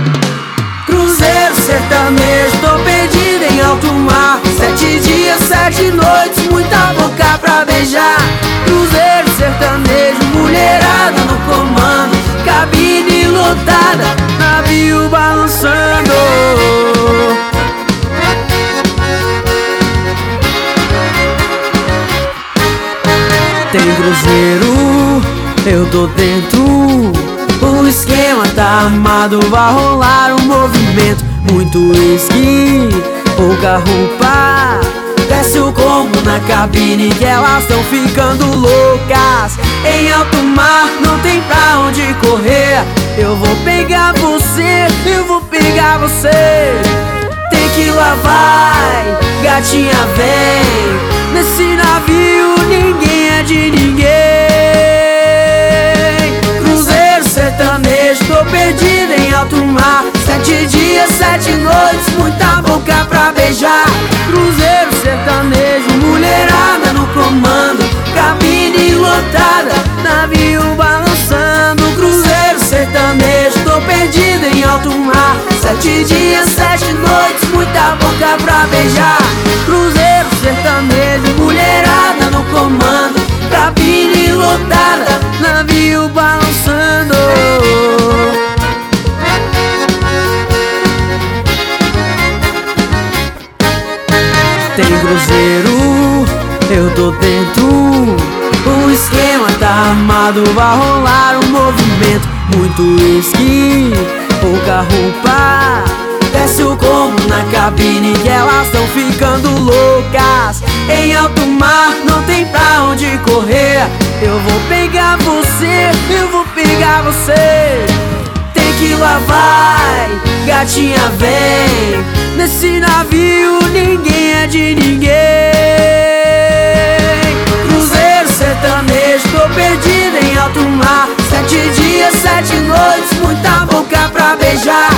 Cruzeiro sertanejo, tô perdido em alto mar. 7 dias, 7 noites, muita boca pra beijar. Cruzeiro sertanejo, mulherada no comando, cabine lotada, navio balançando. Tem cruzeiro, eu tô dentro. O esquema tá armado, vai rolar um movimento. Muito uísque, pouca roupa, desce o combo na cabine que elas tão ficando loucas. Em alto mar não tem pra onde correr. Eu vou pegar você, eu vou pegar você. Tequila vai, gatinha vem. Nesse navio ninguém é de ninguém. Cruzeiro sertanejo, tô perdido em alto mar. 7 dias, 7 noites, muita boca pra beijar. Cruzeiro sertanejo, mulherada no comando, cabine lotada, navio balançando. Cruzeiro sertanejo, tô perdido em alto mar. 7 dias, 7 noites, muita boca pra beijar. Cruzeiro sertanejo, mulherada no comando, cabine lotada, navio balançando. Tem cruzeiro, eu tô dentro. O esquema tá armado, vai rolar um movimento. Muito uísque, pouca roupa, desce o combo na cabine que elas tão ficando loucas. Em alto mar não tem pra onde correr. Eu vou pegar você, eu vou pegar você. Tequila vai, gatinha vem. Nesse navio ninguém é de ninguém. Cruzeiro sertanejo, tô perdido em alto mar. 7 dias, 7 noites, muita boca pra beijar.